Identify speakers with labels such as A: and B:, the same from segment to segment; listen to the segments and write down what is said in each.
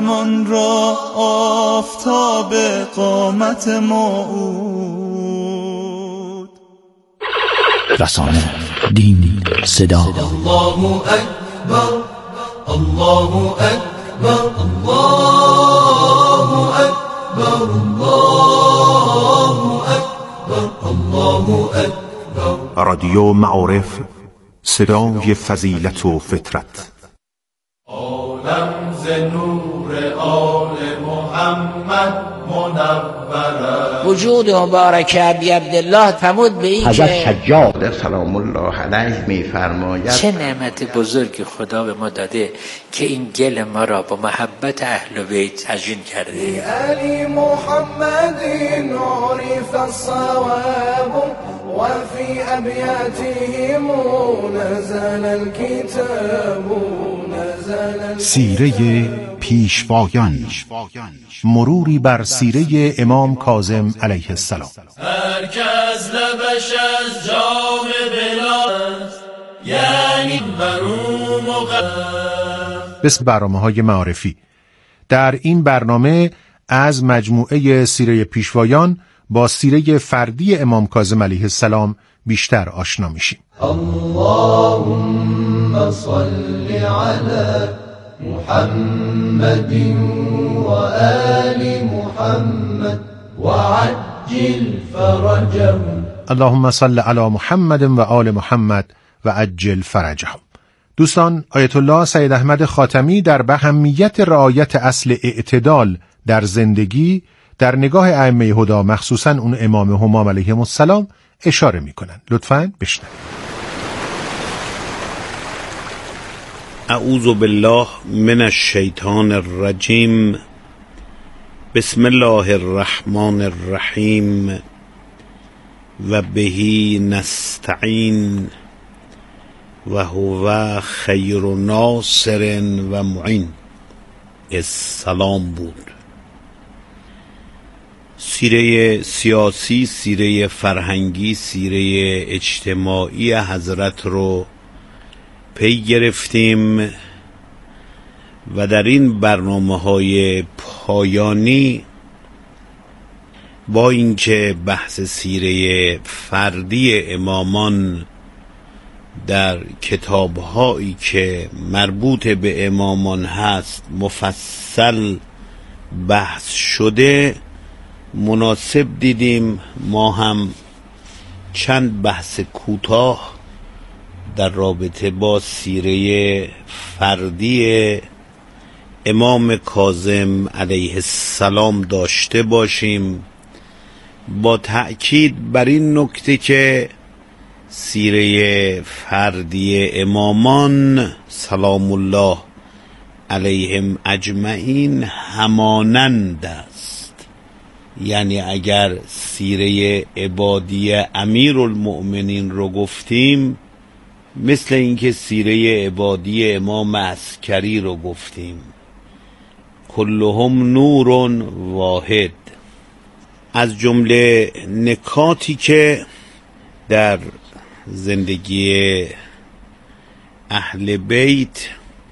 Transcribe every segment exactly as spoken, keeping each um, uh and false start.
A: من را آفتاب قامت موعود.
B: رسانه، دین، صدا.
C: الله اکبر، الله اکبر، الله اکبر، الله اکبر، الله اکبر.
D: رادیو معارف، صدای فضیلت و فطرت.
C: عالم ز نور آل محمد منور.
E: وجود مبارک ابی عبدالله فرمود به این
F: حضرت
E: که
F: حجاج سلام الله علیه میفرماید
E: چه نعمت بزرگی خدا به ما داده که این گل ما را با محبت اهل بیت تزیین کرده.
C: علی محمد عرف الصواب و فی ابیاتهم نزل الكتاب.
D: سیره پیشوایان، مروری بر سیره امام کاظم علیه السلام.
C: هر کس لبش از جام بلاست یعنی برو مقدس.
D: بسم برنامه‌های معارفی. در این برنامه از مجموعه سیره پیشوایان با سیره فردی امام کاظم علیه السلام بیشتر آشنا میشیم.
C: اللهم صل علی محمد و آل محمد و عجل فرجهم.
D: اللهم صل علی محمد و آل محمد و عجل فرجهم. دوستان، آیت الله سید احمد خاتمی در اهمیت رعایت اصل اعتدال در زندگی در نگاه ائمه هدی، مخصوصا اون امام همام علیهم السلام، اشاره میکنن. لطفاً بشنوید.
G: اعوذ بالله من الشیطان الرجیم. بسم الله الرحمن الرحیم و بهی نستعین و هو خیر ناصر و معین. السلام بود. سیره سیاسی، سیره فرهنگی، سیره اجتماعی حضرت رو پی گرفتیم و در این برنامه‌های پایانی با اینکه بحث سیره فردی امامان در کتاب‌هایی که مربوط به امامان هست مفصل بحث شده، مناسب دیدیم ما هم چند بحث کوتاه در رابطه با سیره فردی امام کاظم علیه السلام داشته باشیم، با تأکید بر این نکته که سیره فردی امامان سلام الله علیهم اجمعین همانند است. یعنی اگر سیره عبادی امیرالمؤمنین رو گفتیم، مثل اینکه سیره عبادی امام عسکری رو گفتیم. کلهم نور واحد. از جمله نکاتی که در زندگی اهل بیت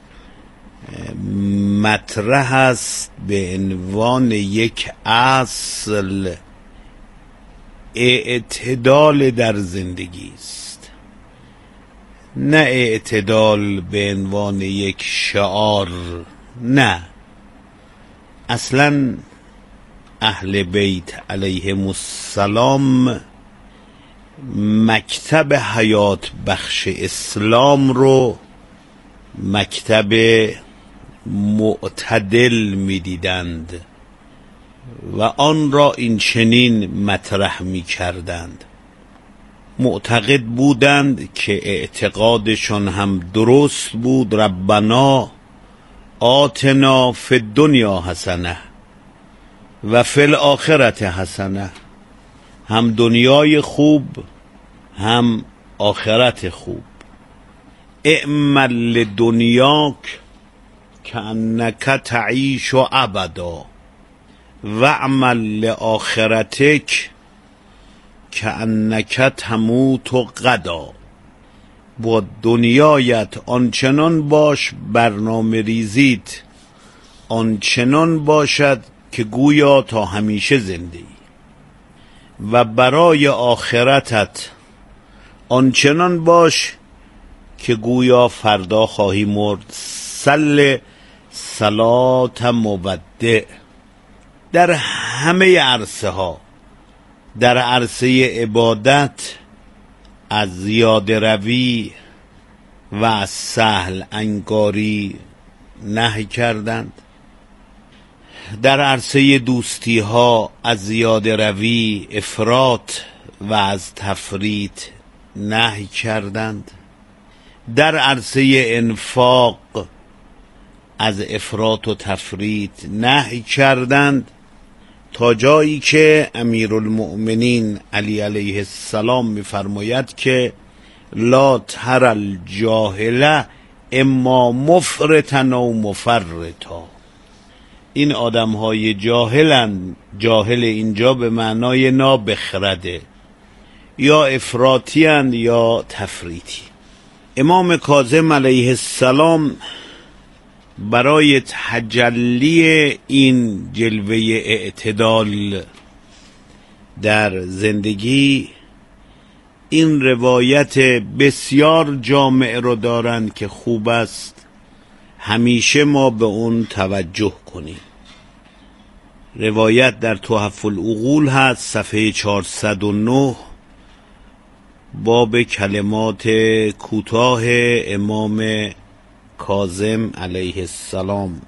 G: مطرح است به عنوان یک اصل، اعتدال در زندگی است، نه اعتدال به عنوان یک شعار، نه، اصلا اهل بیت علیهم السلام مکتب حیات بخش اسلام رو مکتب معتدل می دیدند و آن را این چنین مطرح می کردند. معتقد بودند که اعتقادشان هم درست بود. ربنا آتنا فی الدنیا حسنه و فی الاخرت حسنه. هم دنیای خوب هم آخرت خوب. اعمل لدنیاک کأنک تعیش ابدا و اعمل لآخرتک کأنک تموت غدا. با دنیایت آنچنان باش برنامه ریزیت آنچنان باشد که گویا تا همیشه زنده ای و برای آخرتت آنچنان باش که گویا فردا خواهی مرد. صل صلات مودع. در همه عرصه ها، در عرصه عبادت از زیاده روی و از سهل انگاری نهی کردند، در عرصه دوستی ها از زیاده روی، افراط و از تفریط نهی کردند، در عرصه انفاق از افراط و تفریط نهی کردند، تا جایی که امیرالمؤمنین علی علیه السلام می‌فرماید که لا تر الجاهل اما مفرطا و مفرطا. این آدم‌های جاهلند. جاهل اینجا به معنای نابخرده، یا افراطی‌اند یا تفریطی. امام کاظم علیه السلام برای تجلی این جلوه اعتدال در زندگی این روایت بسیار جامع رو دارند که خوب است همیشه ما به اون توجه کنیم. روایت در تحف العقول هست، صفحه چهارصد و نه، باب کلمات کوتاه امام کاظم علیه السلام،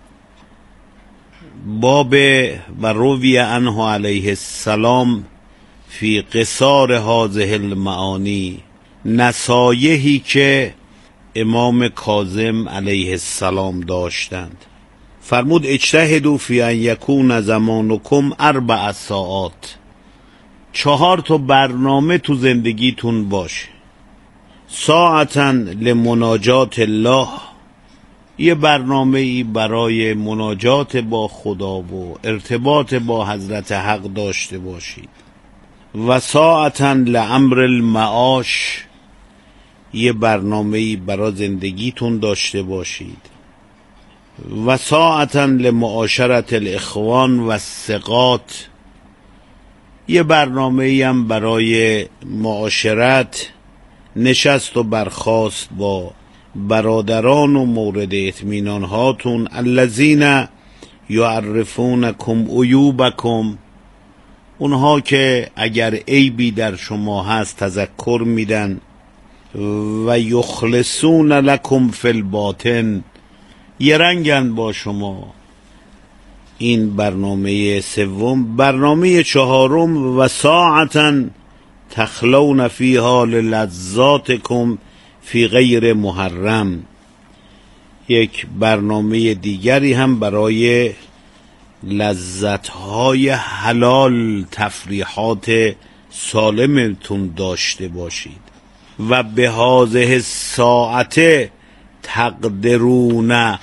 G: باب و روی عنه علیه السلام فی قصار هذه المعانی، نصایحی که امام کاظم علیه السلام داشتند. فرمود اجتهدوا فی ان یکون زمانکم اربع ساعات. چهار تا برنامه تو زندگیتون باشه. ساعتا لمناجات الله، یه برنامه ای برای مناجات با خدا و ارتباط با حضرت حق داشته باشید. و ساعتا لامر المعاش، یه برنامه ای برای زندگیتون داشته باشید. و ساعتا لمعاشرت الاخوان و الثقات، یه برنامه ای هم برای معاشرت، نشست و برخاست با برادران و مورد اطمینان هاتون. الذین یعرفونکم عیوبکم، اونها که اگر عیبی در شما هست تذکر میدن. و یخلصون لکم فی الباطن، یه رنگن با شما. این برنامه سوم. برنامه چهارم و ساعتا تخلون فیها للذاتکم فی غیر محرم، یک برنامه دیگری هم برای لذت‌های حلال، تفریحات سالمتون داشته باشید. و به هذه الساعت تقدرون علی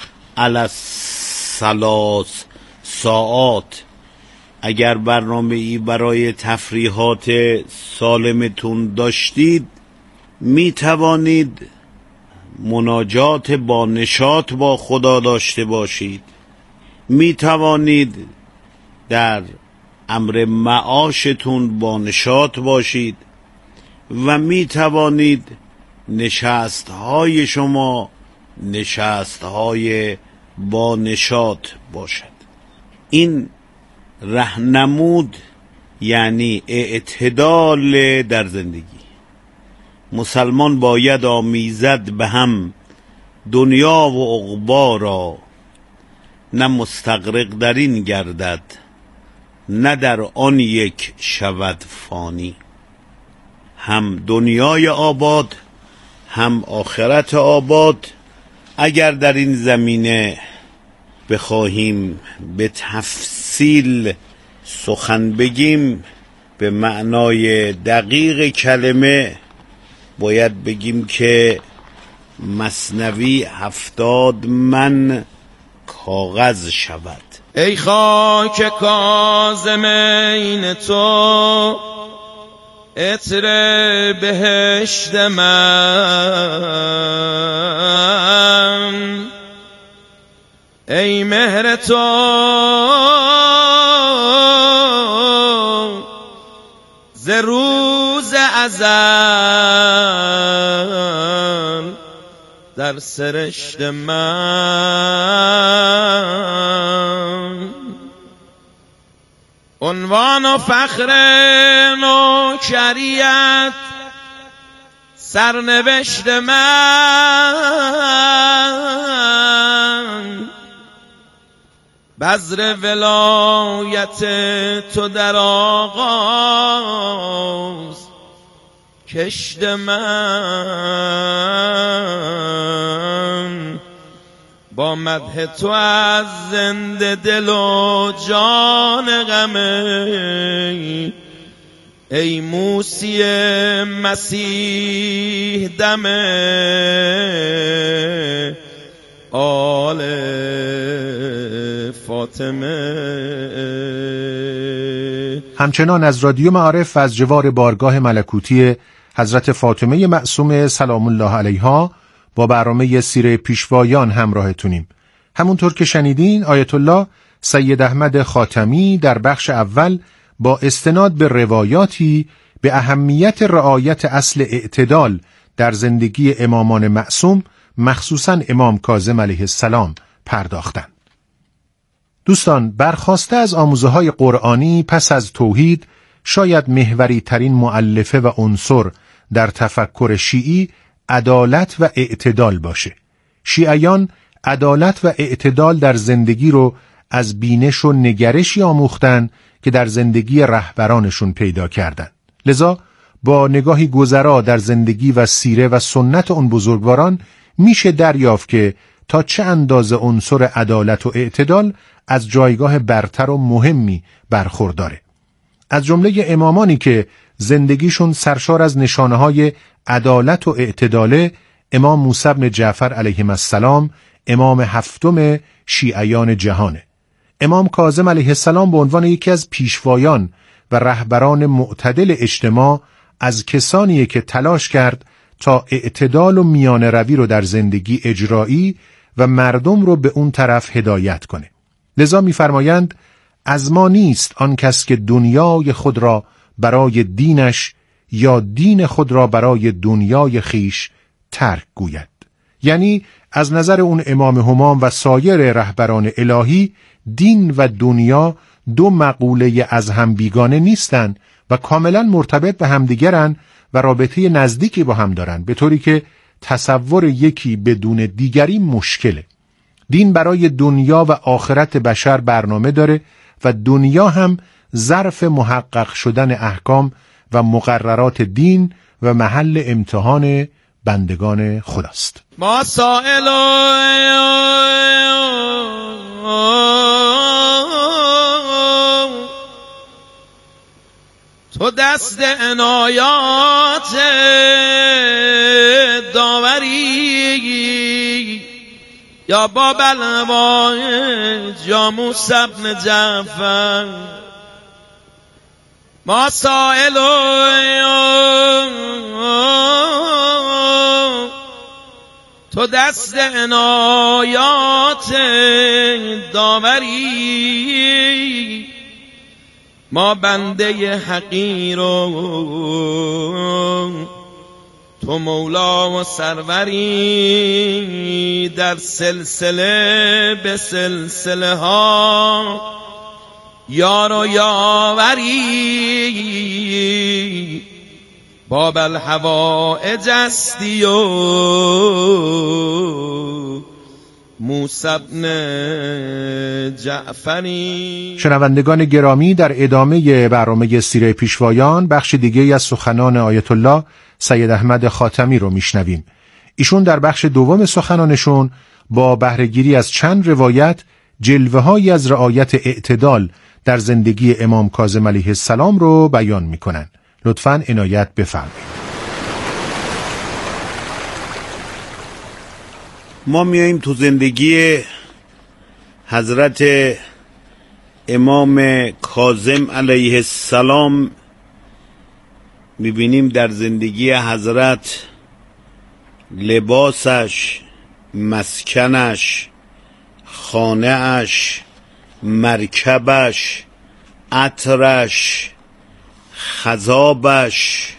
G: الثلاث ساعات، اگر برنامه ای برای تفریحات سالمتون داشتید می توانید مناجات با نشاط با خدا داشته باشید، می توانید در امر معاشتون با نشاط باشید و می توانید نشست های شما نشست های با نشاط باشد. این راهنمود یعنی اعتدال در زندگی. مسلمان باید آمیزد به هم دنیا و عقبا را، نه مستغرق در این گردد، نه در آن یک شود فانی. هم دنیای آباد هم آخرت آباد. اگر در این زمینه بخواهیم به تفصیل سخن بگیم، به معنای دقیق کلمه باید بگیم که مثنوی هفتاد من کاغذ شود.
H: ای خاک کاظمین تو، عطر بهشت من، ای مهر تو ز روز ازل در سرشت من، عنوان و فخر نوکریت سرنوشت من، بذر ولایت تو در آغاز کشت من، با مدح تو از زنده دل و جان غمه، ای موسی مسیح دم آل فاطمه.
D: همچنان از رادیو معارف و از جوار بارگاه ملکوتی حضرت فاطمه معصومه سلام الله علیها با برنامه سیره پیشوایان همراهتونیم. همونطور که شنیدین آیت الله سید احمد خاتمی در بخش اول با استناد به روایاتی به اهمیت رعایت اصل اعتدال در زندگی امامان معصوم، مخصوصاً امام کاظم علیه السلام پرداختند. دوستان، برخواسته از آموزه‌های قرآنی پس از توحید، شاید محوری ترین مؤلفه و عنصر در تفکر شیعی عدالت و اعتدال باشه. شیعیان عدالت و اعتدال در زندگی رو از بینش و نگرشی آموختن که در زندگی رهبرانشون پیدا کردن. لذا با نگاهی گذرا در زندگی و سیره و سنت اون بزرگواران میشه دریافت که تا چه اندازه عنصر عدالت و اعتدال از جایگاه برتر و مهمی برخورداره. از جمله امامانی که زندگیشون سرشار از نشانه‌های عدالت و اعتداله، امام موسی بن جعفر علیه السلام، امام هفتم شیعیان جهانه. امام کاظم علیه السلام به عنوان یکی از پیشوایان و رهبران معتدل اجتماع از کسانیه که تلاش کرد تا اعتدال و میانه روی رو در زندگی اجرایی و مردم رو به اون طرف هدایت کنه. لذا می‌فرمایند از ما نیست آن کس که دنیای خود را برای دینش یا دین خود را برای دنیای خیش ترک گوید. یعنی از نظر اون امام همام و سایر رهبران الهی، دین و دنیا دو مقوله از هم بیگانه نیستند و کاملا مرتبط به همدیگرن و رابطه نزدیکی با هم دارن، به طوری که تصور یکی بدون دیگری مشکله. دین برای دنیا و آخرت بشر برنامه داره و دنیا هم ظرف محقق شدن احکام و مقررات دین و محل امتحان بندگان خداست.
H: ما سائل تو دست عنایات داوری، یا باب الهوایج یا موسی بن جعفر، ما سائل تو دست عنایات داوری، ما بنده حقیر و تو مولا و سروری، در سلسله به سلسله ها یار و یاوری، باب الحوائج استی و موسی بن جعفری.
D: شنوندگان گرامی، در ادامه برنامه سیره پیشوایان بخش دیگه از سخنان آیت الله سید احمد خاتمی رو میشنویم. ایشون در بخش دوم سخنانشون با بهره‌گیری از چند روایت جلوه‌هایی از رعایت اعتدال در زندگی امام کاظم علیه السلام رو بیان میکنن. لطفاً عنایت بفرمایید.
G: ما میاییم تو زندگی حضرت امام کاظم علیه السلام، میبینیم در زندگی حضرت لباسش، مسکنش، خانه اش، مرکبش، عطرش، خضابش،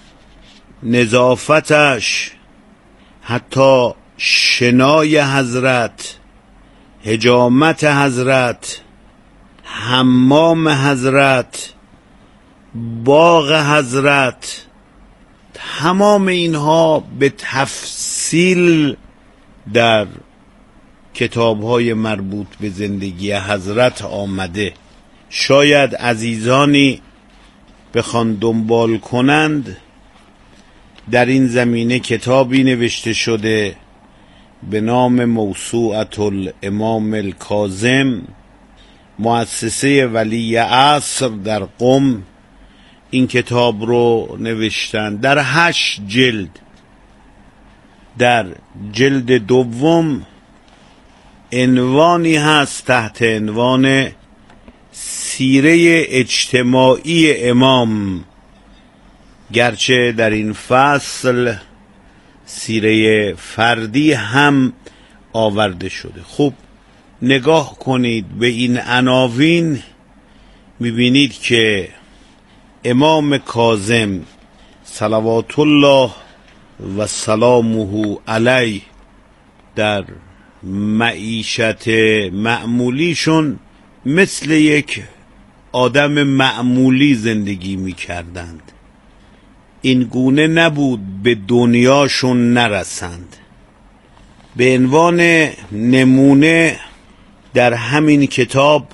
G: نظافتش، حتی شنای حضرت، حجامت حضرت، حمام حضرت، باغ حضرت، تمام اینها به تفصیل در کتاب‌های مربوط به زندگی حضرت آمده. شاید عزیزانی بخوان دنبال کنند، در این زمینه کتابی نوشته شده به نام موسوعة الامام الکاظم، مؤسسه ولی عصر در قم این کتاب رو نوشتن در هشت جلد. در جلد دوم عنوانی هست تحت عنوان سیره اجتماعی امام، گرچه در این فصل سیره فردی هم آورده شده. خوب نگاه کنید به این عناوین، میبینید که امام کاظم صلوات الله و سلامه علیه در معیشت معمولیشون مثل یک آدم معمولی زندگی میکردند. این گونه نبود به دنیاشون نرسند. به عنوان نمونه در همین کتاب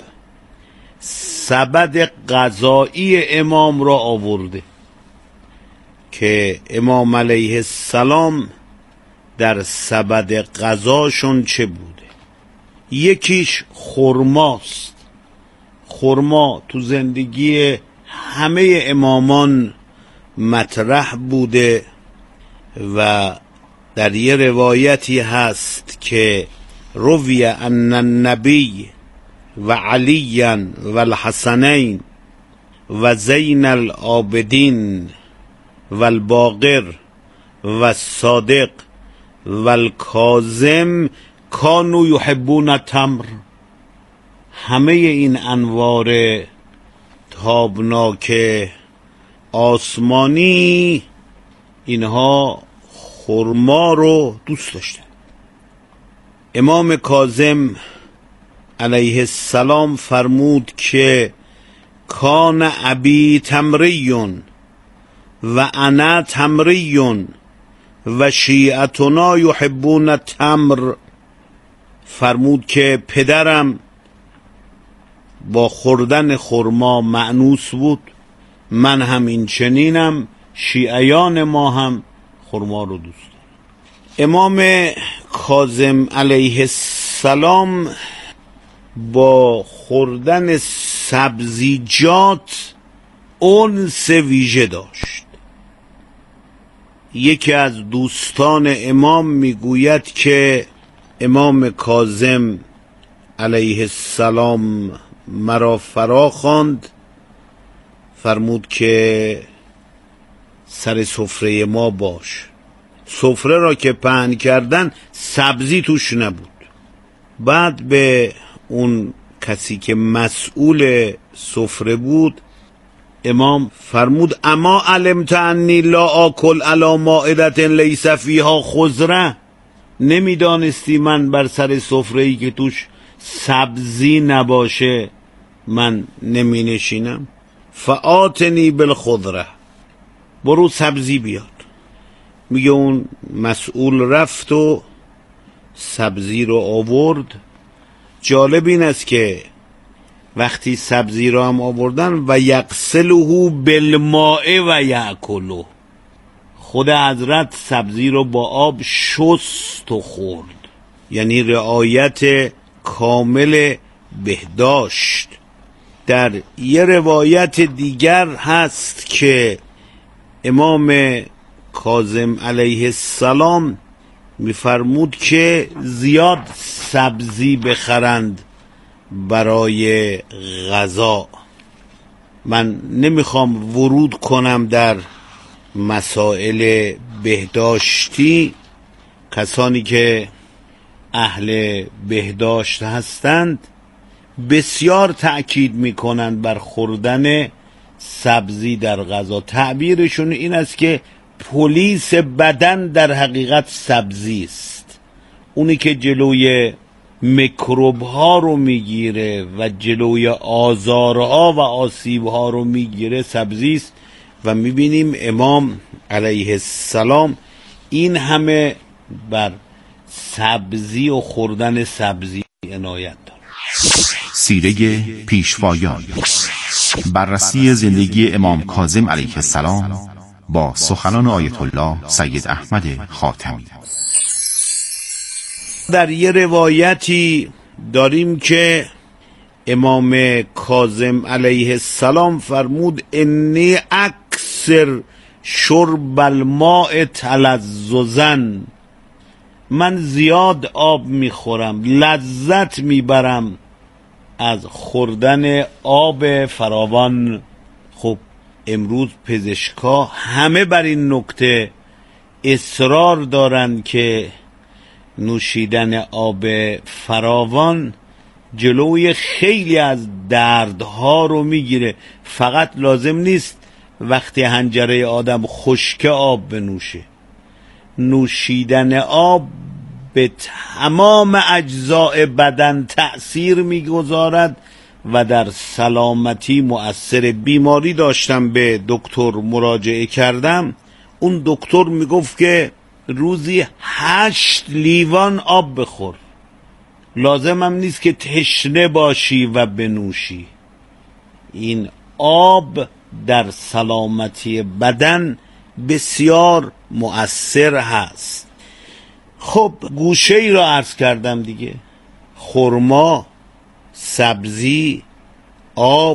G: سبد غذایی امام را آورده که امام علیه السلام در سبد غذاشون چه بوده. یکیش خرماست. خرما تو زندگی همه امامان مطرح بوده و در یه روایتی هست که روی ان النبی و علی و الحسنین و زین العابدین و الباقر و الصادق و الکاظم کانوا یحبون التمر. همه این انوار تابناک آسمانی اینها خرما رو دوست داشتن. امام کاظم علیه السلام فرمود که کان ابی تمریون و انا تمریون و شیعتنا یحبون التمر. فرمود که پدرم با خوردن خرما مأنوس بود، من هم این چنینم، شیعیان ما هم خرما رو دوست دارم. امام کاظم علیه السلام با خوردن سبزیجات انس ویژه داشت. یکی از دوستان امام میگوید که امام کاظم علیه السلام مرا فرا خواند، فرمود که سر سفره ما باش. سفره را که پهن کردن سبزی توش نبود. بعد به اون کسی که مسئول سفره بود امام فرمود اما علمت انی لا آکل علی مائدة لیس فیها خضره. نمیدانستی من بر سر سفره‌ای که توش سبزی نباشه من نمی نشینم؟ فآتنی بالخضره، برو سبزی بیاد. میگه اون مسئول رفت و سبزی رو آورد. جالب این است که وقتی سبزی رو هم آوردن و یغسله بالماء و یأکله، خود حضرت سبزی رو با آب شست و خورد، یعنی رعایت کامل بهداشت. در یه روایت دیگر هست که امام کاظم علیه السلام میفرمود که زیاد سبزی بخرند برای غذا. من نمیخوام ورود کنم در مسائل بهداشتی. کسانی که اهل بهداشت هستند بسیار تأکید میکنند بر خوردن سبزی در غذا. تعبیرشون این است که پلیس بدن در حقیقت سبزی است. اونی که جلوی میکروب ها رو میگیره و جلوی آزارها و آسیب ها رو میگیره سبزی است. و میبینیم امام علیه السلام این همه بر سبزی و خوردن سبزی عنایت داره.
I: سیره پیشوایان، بررسی زندگی امام کاظم علیه السلام با سخنان آیت الله سید احمد خاتمی.
G: در یه روایتی داریم که امام کاظم علیه السلام فرمود انی اکثر شرب الماء تلذذا، من زیاد آب میخورم، لذت میبرم از خوردن آب فراوان. خب امروز پزشکا همه بر این نکته اصرار دارن که نوشیدن آب فراوان جلوی خیلی از دردها رو میگیره. فقط لازم نیست وقتی حنجره آدم خشک آب بنوشه، نوشیدن آب به تمام اجزاء بدن تأثیر میگذارد و در سلامتی مؤثر. بیماری داشتم به دکتر مراجعه کردم، اون دکتر میگفت که روزی هشت لیوان آب بخور، لازم هم نیست که تشنه باشی و بنوشی. این آب در سلامتی بدن بسیار مؤثر هست. خب گوشه ای را عرض کردم دیگه، خرما، سبزی، آب،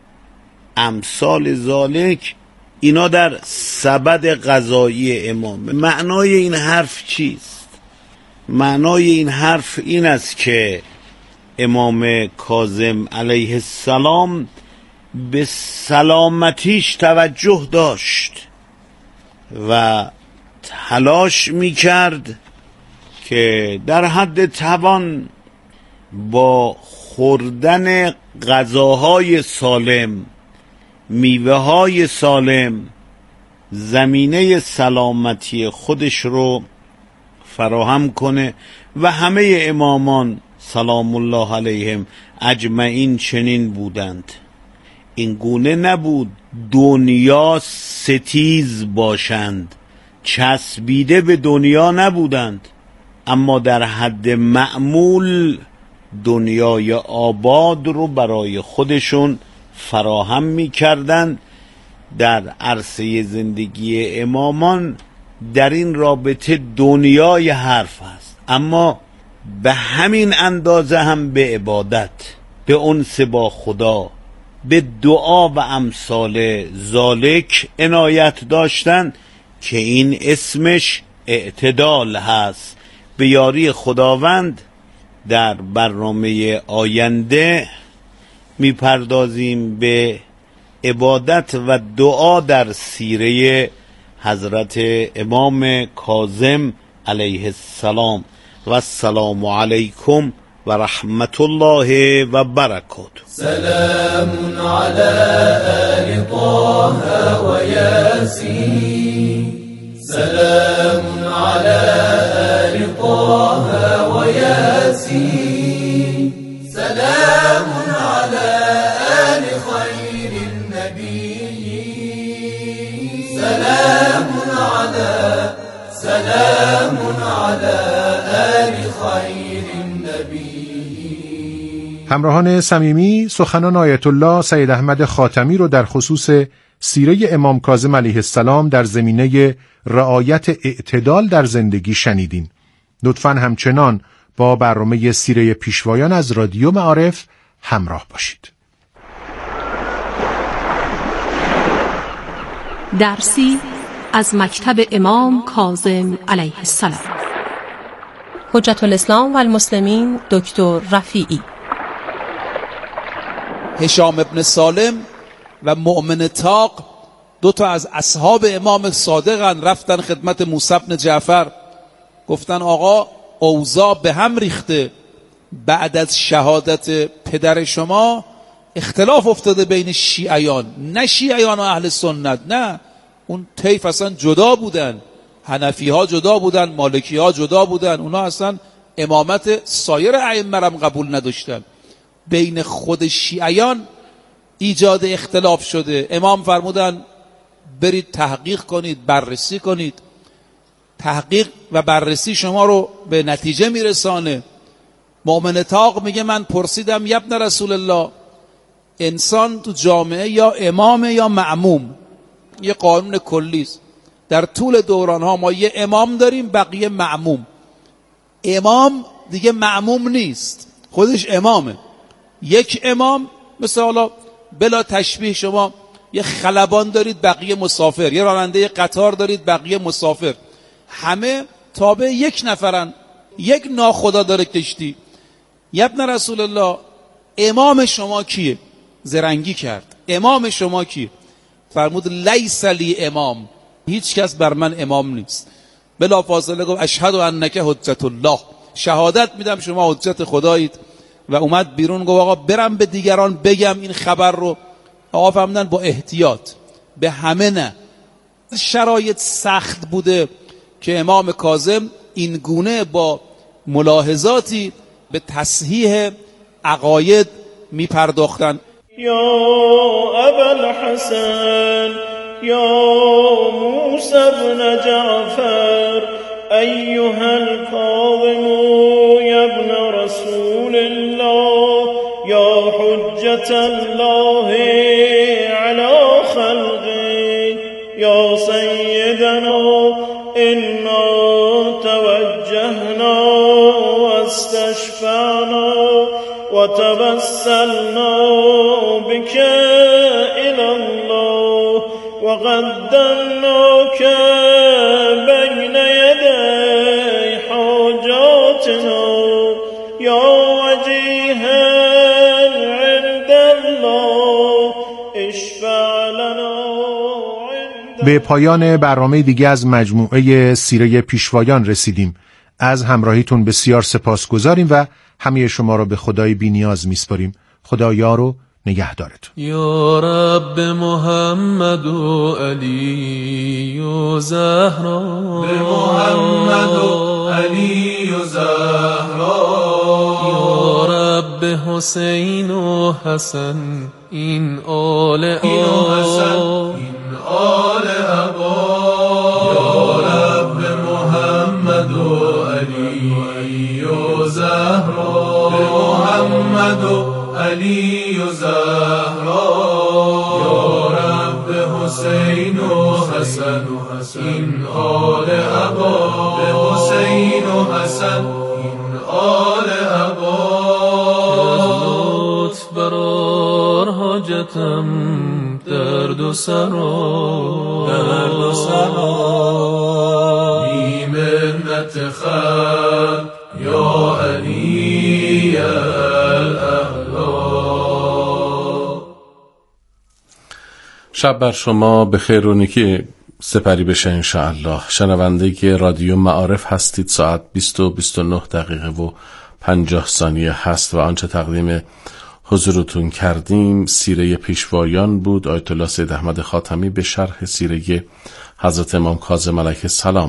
G: امثال ذالک، اینا در سبد غذایی امام. معنای این حرف چیست؟ معنای این حرف این است که امام کاظم علیه السلام به سلامتیش توجه داشت و تلاش میکرد که در حد توان با خوردن غذاهای سالم، میوه های سالم، زمینه سلامتی خودش رو فراهم کنه. و همه امامان سلام الله علیهم اجمعین چنین بودند. این گونه نبود دنیا ستیز باشند، چسبیده به دنیا نبودند، اما در حد معمول دنیای آباد رو برای خودشون فراهم می کردن. در عرصه زندگی امامان در این رابطه دنیای حرف هست، اما به همین اندازه هم به عبادت، به انس با خدا، به دعا و امثال ذالک عنایت داشتن که این اسمش اعتدال هست. به یاری خداوند در برنامه آینده میپردازیم به عبادت و دعا در سیره حضرت امام کاظم علیه السلام. و السلام علیکم و رحمت الله و برکاته.
C: سلام علی آل طه و یاسین، سلام علی آل طه و یاسین، سلام علی آل خیر النبی، سلام علی سلام علی آل خیر النبی.
D: همراهان صمیمی، سخنان آیت الله سید احمد خاتمی رو در خصوص سیره امام کاظم علیه السلام در زمینه رعایت اعتدال در زندگی شنیدین. لطفاً همچنان با برنامه سیره پیشوایان از رادیو معارف همراه باشید.
J: درسی از مکتب امام کاظم علیه السلام. حجت الاسلام و المسلمین دکتر رفیعی.
K: هشام ابن سالم و مؤمن تاق دو تا از اصحاب امام صادقن، رفتن خدمت موسی بن جعفر، گفتن آقا اوضاع به هم ریخته، بعد از شهادت پدر شما اختلاف افتاده بین شیعیان، نه شیعیان و اهل سنت، نه، اون طیف اصلا جدا بودن، حنفی ها جدا بودن، مالکی ها جدا بودن، اونا اصلا امامت سایر ائمه هم قبول نداشتن. بین خود شیعیان ایجاد اختلاف شده. امام فرمودن برید تحقیق کنید، بررسی کنید. تحقیق و بررسی شما رو به نتیجه میرسانه. مؤمن طاق میگه من پرسیدم یا ابن رسول الله، انسان تو جامعه یا امام یا معموم؟ یه قانون کلی است. در طول دوران ها ما یه امام داریم، بقیه معموم. امام دیگه معموم نیست، خودش امامه. یک امام مثل حالا بلا تشبیه شما یه خلبان دارید، بقیه مسافر. یه راننده قطار دارید، بقیه مسافر. همه تابع یک نفرن، یک ناخدا داره کشتی. یا ابن رسول الله، امام شما کیه؟ زرنگی کرد. امام شما کیه؟ فرمود لیس لی امام، هیچ کس بر من امام نیست. بلا فاصله گفت اشهد انک حجت الله، شهادت میدم شما حجت خدایید. و اومد بیرون گفت آقا برم به دیگران بگم این خبر رو. آقا فهمیدن با احتیاط، به همه نه. شرایط سخت بوده که امام کاظم این گونه با ملاحظاتی به تصحیح عقاید می پرداختن.
A: یا ابا الحسن یا موسی بن جعفر ایها الکاظم یا ابن رسول الله یا حجت الله علی خلقه یا سیدنا انا توجهنا واستشفعنا وتوسلنا بك إلى الله وقدمناك بين يدي حاجاتنا يا وجيها عند الله اشفع لنا.
D: به پایان برنامه دیگه از مجموعه سیره پیشوایان رسیدیم. از همراهیتون بسیار سپاسگزاریم و همه شما را به خدای بی‌نیاز میسپاریم. خدا یار و نگهدارتون.
L: یا رب محمد و علی و زهرا،
C: به محمد و علی و زهرا.
L: یا رب حسین و حسن این آل آل،
C: این آل ابا. یا رب محمد و علی و زهرا، به محمد و علی و زهرا. یا رب حسین و حسن این آل ابا، به حسین و حسن این آل ابا.
L: لطف برار حاجتم درد و سرا،
C: درد و سرا. بی منت خلق یا علی الاعلا.
M: شب بر شما به خیر و نیکی سپری بشه انشاءالله. شنونده که رادیو معارف هستید. ساعت بیست و بیست و نه دقیقه و پنجاه ثانیه هست و آنچه تقدیم حضورتون کردیم سیره پیشوایان بود. آیت الله سید احمد خاتمی به شرح سیره حضرت امام کاظم علیه السلام.